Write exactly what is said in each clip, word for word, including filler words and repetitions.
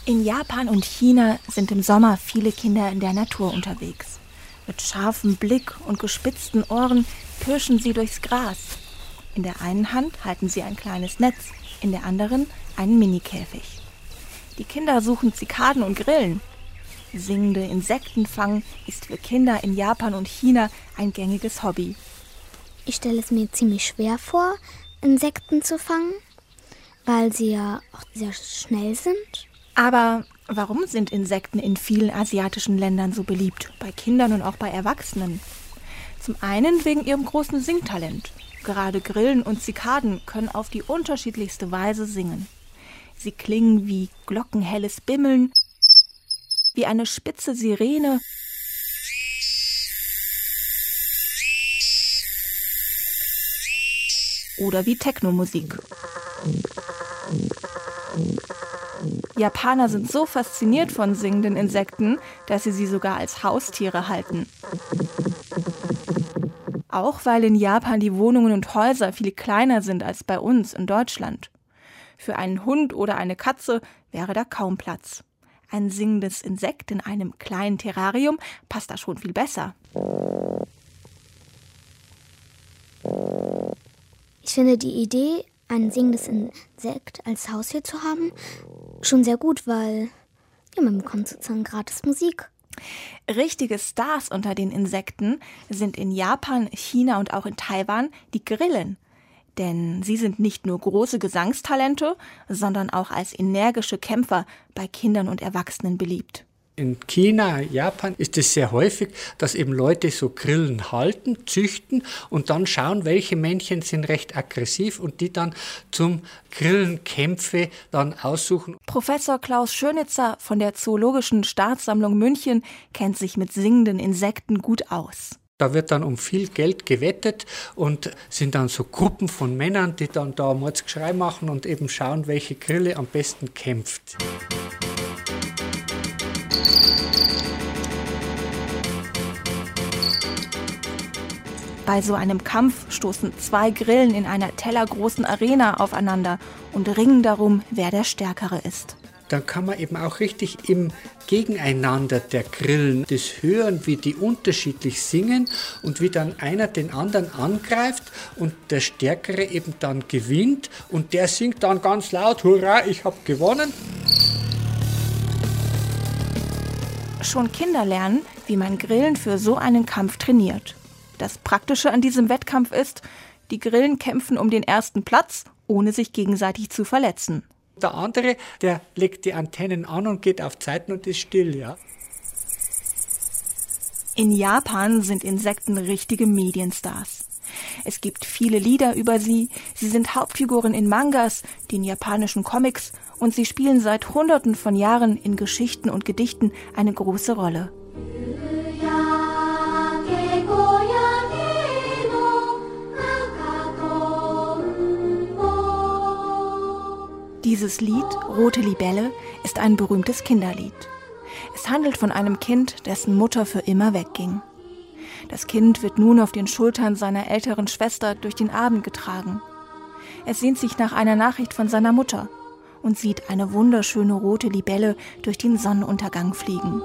In Japan und China sind im Sommer viele Kinder in der Natur unterwegs. Mit scharfem Blick und gespitzten Ohren pirschen sie durchs Gras. In der einen Hand halten sie ein kleines Netz, in der anderen einen Minikäfig. Die Kinder suchen Zikaden und Grillen. Singende Insektenfang ist für Kinder in Japan und China ein gängiges Hobby. Ich stelle es mir ziemlich schwer vor, Insekten zu fangen, weil sie ja auch sehr schnell sind. Aber warum sind Insekten in vielen asiatischen Ländern so beliebt, bei Kindern und auch bei Erwachsenen? Zum einen wegen ihrem großen Singtalent. Gerade Grillen und Zikaden können auf die unterschiedlichste Weise singen. Sie klingen wie glockenhelles Bimmeln, wie eine spitze Sirene oder wie Technomusik. Japaner sind so fasziniert von singenden Insekten, dass sie sie sogar als Haustiere halten. Auch weil in Japan die Wohnungen und Häuser viel kleiner sind als bei uns in Deutschland. Für einen Hund oder eine Katze wäre da kaum Platz. Ein singendes Insekt in einem kleinen Terrarium passt da schon viel besser. Ich finde die Idee, ein singendes Insekt als Haustier zu haben, schon sehr gut, weil ja, man bekommt sozusagen gratis Musik. Richtige Stars unter den Insekten sind in Japan, China und auch in Taiwan die Grillen. Denn sie sind nicht nur große Gesangstalente, sondern auch als energische Kämpfer bei Kindern und Erwachsenen beliebt. In China, Japan ist es sehr häufig, dass eben Leute so Grillen halten, züchten und dann schauen, welche Männchen sind recht aggressiv und die dann zum Grillenkämpfe dann aussuchen. Professor Klaus Schönitzer von der Zoologischen Staatssammlung München kennt sich mit singenden Insekten gut aus. Da wird dann um viel Geld gewettet und sind dann so Gruppen von Männern, die dann da Mordsgeschrei machen und eben schauen, welche Grille am besten kämpft. Bei so einem Kampf stoßen zwei Grillen in einer tellergroßen Arena aufeinander und ringen darum, wer der Stärkere ist. Dann kann man eben auch richtig im Gegeneinander der Grillen das hören, wie die unterschiedlich singen und wie dann einer den anderen angreift und der Stärkere eben dann gewinnt und der singt dann ganz laut, hurra, ich habe gewonnen. Schon Kinder lernen, wie man Grillen für so einen Kampf trainiert. Das Praktische an diesem Wettkampf ist, die Grillen kämpfen um den ersten Platz, ohne sich gegenseitig zu verletzen. Der andere, der legt die Antennen an und geht auf Zeiten und ist still, ja. In Japan sind Insekten richtige Medienstars. Es gibt viele Lieder über sie, sie sind Hauptfiguren in Mangas, den japanischen Comics, und sie spielen seit Hunderten von Jahren in Geschichten und Gedichten eine große Rolle. Dieses Lied, Rote Libelle, ist ein berühmtes Kinderlied. Es handelt von einem Kind, dessen Mutter für immer wegging. Das Kind wird nun auf den Schultern seiner älteren Schwester durch den Abend getragen. Es sehnt sich nach einer Nachricht von seiner Mutter und sieht eine wunderschöne rote Libelle durch den Sonnenuntergang fliegen.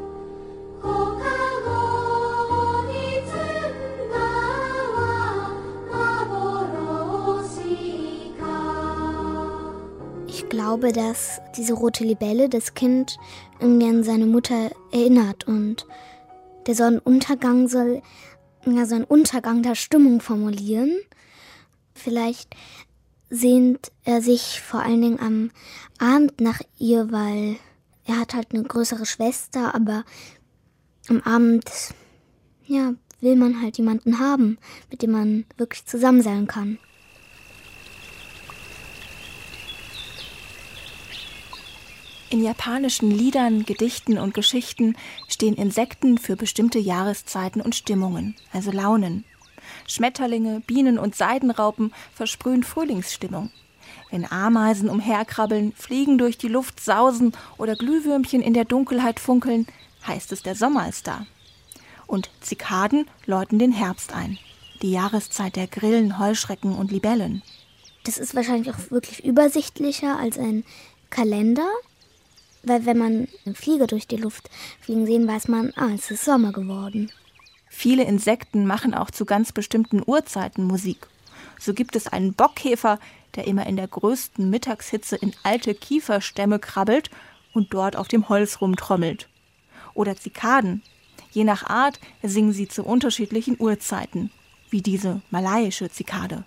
Ich glaube, dass diese rote Libelle das Kind irgendwie an seine Mutter erinnert und der Sonnenuntergang soll ja so einen Untergang der Stimmung formulieren. Vielleicht sehnt er sich vor allen Dingen am Abend nach ihr, weil er hat halt eine größere Schwester, aber am Abend ja, will man halt jemanden haben, mit dem man wirklich zusammen sein kann. In japanischen Liedern, Gedichten und Geschichten stehen Insekten für bestimmte Jahreszeiten und Stimmungen, also Launen. Schmetterlinge, Bienen und Seidenraupen versprühen Frühlingsstimmung. Wenn Ameisen umherkrabbeln, Fliegen durch die Luft sausen oder Glühwürmchen in der Dunkelheit funkeln, heißt es, der Sommer ist da. Und Zikaden läuten den Herbst ein, die Jahreszeit der Grillen, Heuschrecken und Libellen. Das ist wahrscheinlich auch wirklich übersichtlicher als ein Kalender. Weil wenn man eine Fliege durch die Luft fliegen sehen, weiß man, ah, es ist Sommer geworden. Viele Insekten machen auch zu ganz bestimmten Uhrzeiten Musik. So gibt es einen Bockkäfer, der immer in der größten Mittagshitze in alte Kieferstämme krabbelt und dort auf dem Holz rumtrommelt. Oder Zikaden. Je nach Art singen sie zu unterschiedlichen Uhrzeiten, wie diese malaiische Zikade.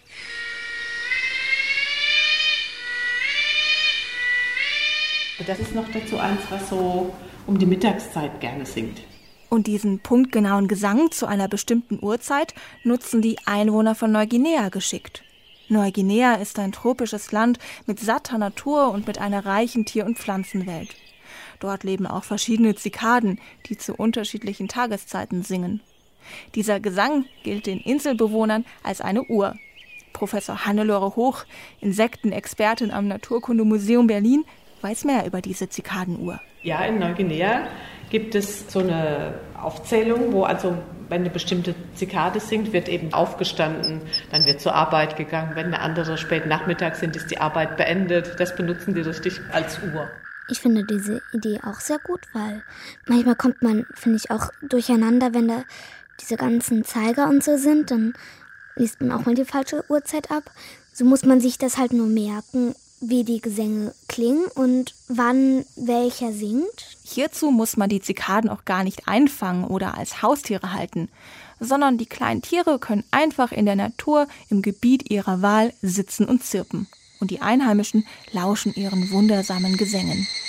Das ist noch dazu eins, was so um die Mittagszeit gerne singt. Und diesen punktgenauen Gesang zu einer bestimmten Uhrzeit nutzen die Einwohner von Neuguinea geschickt. Neuguinea ist ein tropisches Land mit satter Natur und mit einer reichen Tier- und Pflanzenwelt. Dort leben auch verschiedene Zikaden, die zu unterschiedlichen Tageszeiten singen. Dieser Gesang gilt den Inselbewohnern als eine Uhr. Professor Hannelore Hoch, Insektenexpertin am Naturkundemuseum Berlin, weiß mehr über diese Zikadenuhr. Ja, in Neuguinea gibt es so eine Aufzählung, wo also, wenn eine bestimmte Zikade singt, wird eben aufgestanden, dann wird zur Arbeit gegangen. Wenn eine andere spät Nachmittag sind, ist die Arbeit beendet. Das benutzen die richtig als Uhr. Ich finde diese Idee auch sehr gut, weil manchmal kommt man, finde ich, auch durcheinander, wenn da diese ganzen Zeiger und so sind, dann liest man auch mal die falsche Uhrzeit ab. So muss man sich das halt nur merken, wie die Gesänge klingen und wann welcher singt. Hierzu muss man die Zikaden auch gar nicht einfangen oder als Haustiere halten, sondern die kleinen Tiere können einfach in der Natur im Gebiet ihrer Wahl sitzen und zirpen. Und die Einheimischen lauschen ihren wundersamen Gesängen.